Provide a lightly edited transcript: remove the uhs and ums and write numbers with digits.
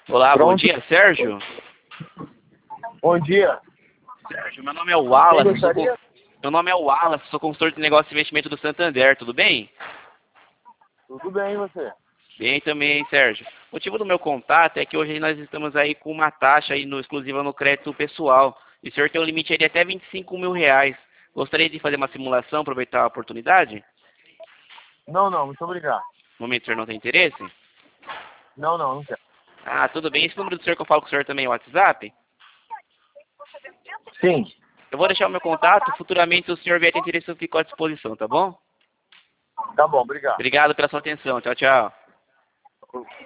Olá, bom Pronto. dia, Sérgio. Bom dia. Sérgio, meu nome é Wallace, Quem gostaria? meu nome é Wallace, sou consultor de negócio e investimento do Santander, tudo bem? Tudo bem, e você? Bem também, Sérgio. O motivo do meu contato é que hoje nós estamos aí com uma taxa aí no, exclusiva no crédito pessoal. E o senhor tem um limite aí de até R$ 25.000. Gostaria de fazer uma simulação, aproveitar a oportunidade? Não, muito obrigado. No momento o senhor não tem interesse? Não quero. Ah, tudo bem. Esse número do senhor que eu falo com o senhor também é o WhatsApp? Sim, Eu vou deixar o meu contato, futuramente se o senhor vier ter interesse eu fico à disposição, tá bom? tá bom, obrigado. Obrigado pela sua atenção. Tchau, tchau.